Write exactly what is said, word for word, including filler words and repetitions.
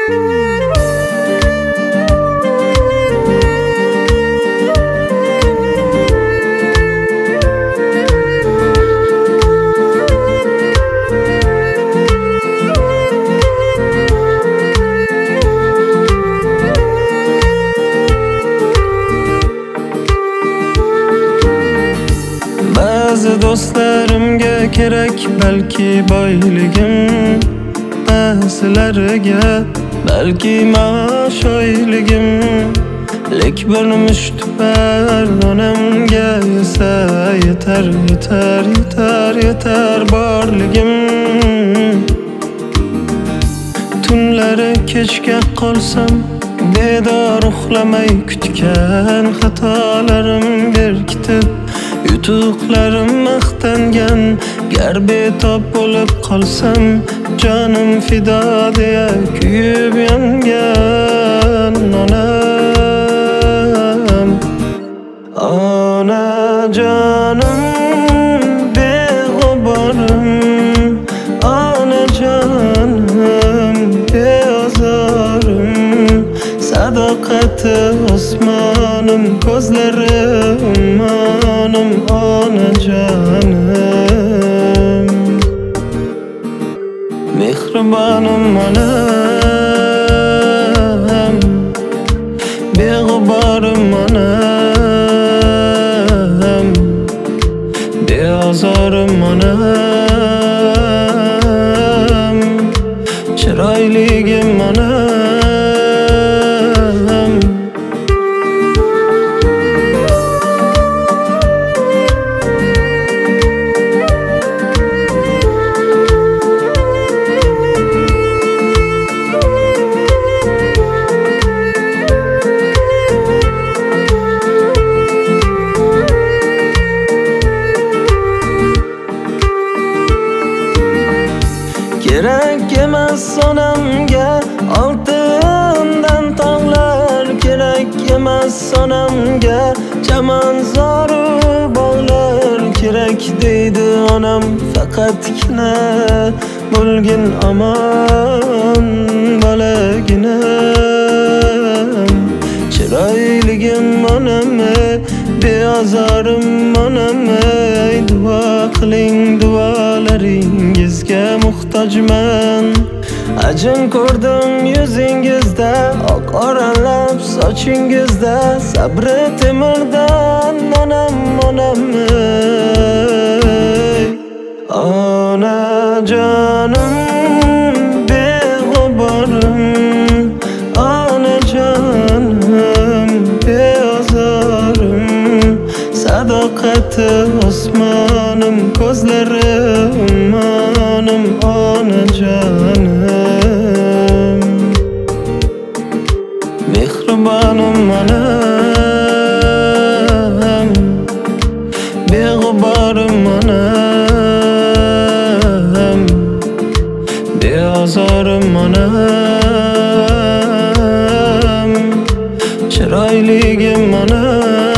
Ba'zi do'stlarimga kerak balki boyligim, ba'zilariga balki maosh oyligim, lek bir mushtipar onamga esa yetar, yetar, yetar, yetar borligim. Tunlari kechga qolsam bedor uxlamay kutgan xatolarim berkitib, yutuqlarim maqtangan gar betob bo'lib qolsam, jonim fido deya kuyib yongan onam. Onajonim beg'uborim, onajonim beozorim, sadoqati osmonim, ko'zlari ummonim, onajonim mehribonim onam, beg'uborim onam, beozorim onam, chiroyligim onam. Kerak emas onamga oltindan tog'lar, kerak emas onamga chamanzoru bog'lar, kerak deydi onam faqatgina bo'lgin omon bolaginam. Chiroyligim onam, beozorim onam, duo qiling, duolaringizga muhtojman. Ajin ko'rdim yuzingizda, oq oralab sochingizda, sabri temirdan onam, onam. Onajonim beg'uborim, onajonim beozorim, sadoqati osmonim, ko'zlari ummonim, onajonim mehribonim onam, beg'uborim onam, beozorim onam, chiroyligim onam.